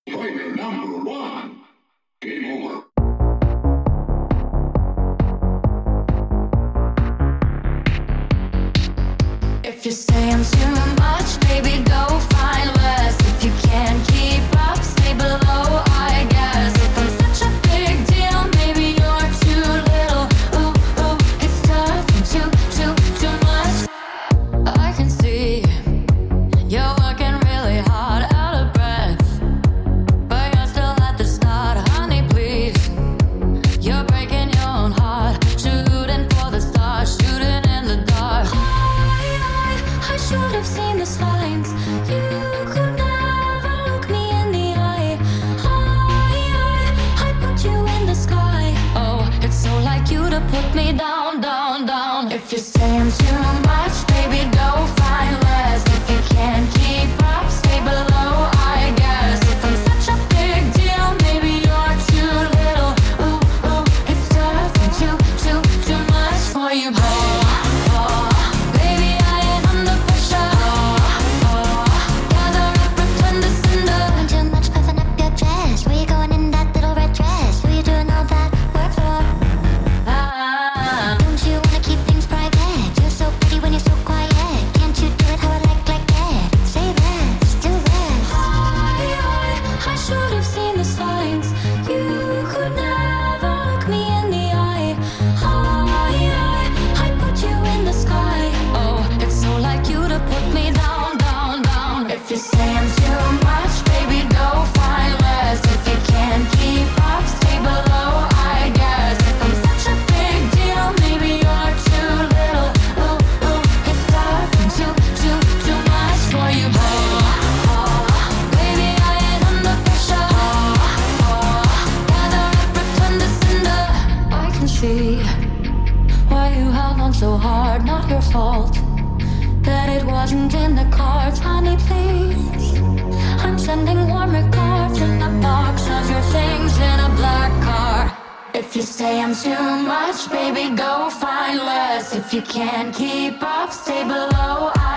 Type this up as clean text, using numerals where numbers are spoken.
Player number one. Game over. If you say I'm too much, baby, go find less. If you can't keep up, stay below, I guess. If I'm such a big deal, maybe you're too little. Ooh, ooh, it's tough and too much. I can see you're working really hard, out of breath, but you're still at the start, honey, please. You're breaking your own heart, shooting for the stars, shooting in the dark. I should have seen the signs. You could never look me in the eye. I put you in the sky. Oh, it's so like you to put me down, down, down. If you say I'm too much, baby, go find less. If you can't keep up, stay below, I guess. If I'm such a big deal, maybe you're too little. Ooh, ooh, it's tough and too much for you, babe. Why you held on so hard, not your fault. That it wasn't in the cards, honey, please. I'm sending warm regards in a box of your things in a black car. If you say I'm too much, baby, go find less. If you can't keep up, stay below,